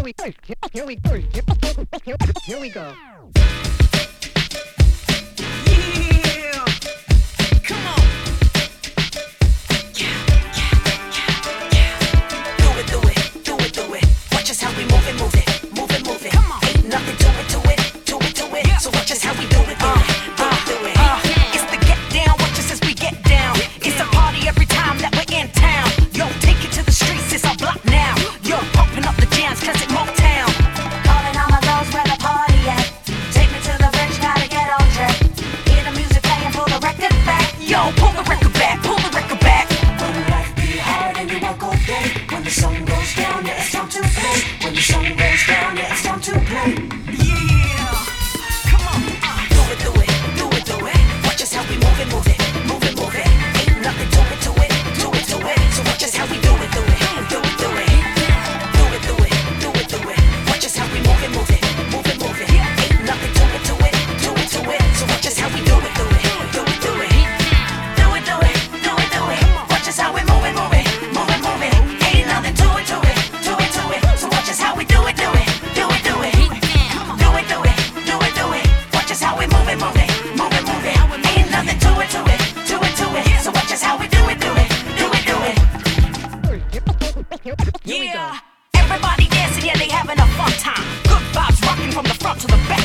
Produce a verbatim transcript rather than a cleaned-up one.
we go. Here we go. Here we go. Yeah. Come on. Yeah, yeah, yeah, yeah. Do it, do it, do it, do it. Watch us how we move it, move it, move it, move it. Come on. Ain't nothing to it, to it, to it, to it. Yeah. So watch us how we do it, do it, do it, do it. Uh, yeah. It's the get down. Watch us as we get down. It's a party every time that we're in town. Yo, take it to the streets. It's our block now. Yo, pumping up the jams 'cause it Motown. Calling all my girls where the party at. Take me to the bridge, gotta get on track. Hear the music playing, pull the record back. Yo, pull the record back, pull the record back. When life be hard and you work all day, when the sun goes down, yeah, it's time to play. When the sun goes down, yeah, it's time to play. Yeah. Come on. Uh. Do it, do it, do it, do it. Watch us how we move it, move it, move it, move it. Ain't nothing to it, to it, to it, to it. So watch us how we do it, do it, do it, do it. Do it, do it, do it, do it. Watch us how we move it, move it, move it, move it. Ain't nothing to it, to it, to it, to it. So watch us how we do it, do it, do it, do it. Do it, do it, do it, do it. Watch us how we move it, move it, move it, move it. Ain't nothing to it, to it, to it, to it. So watch us how we do it, do it, do it, do it. Do it, do it, do it, do it. Watch us how we move it, move it, move it, move it. Ain't nothing to it, to it, to it, to it. So watch us how we do it, do it, do it, do it. Here we go. Yeah, everybody dancing, yeah, they having a fun time. Good vibes rocking from the front to the back.